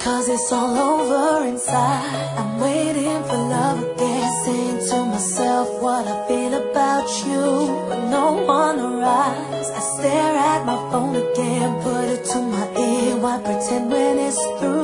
'cause it's all over inside. I'm waiting for love again, saying to myself what I feel about you, but no one arrives. I stare at my phone again, put it to my ear, why pretend when it's through?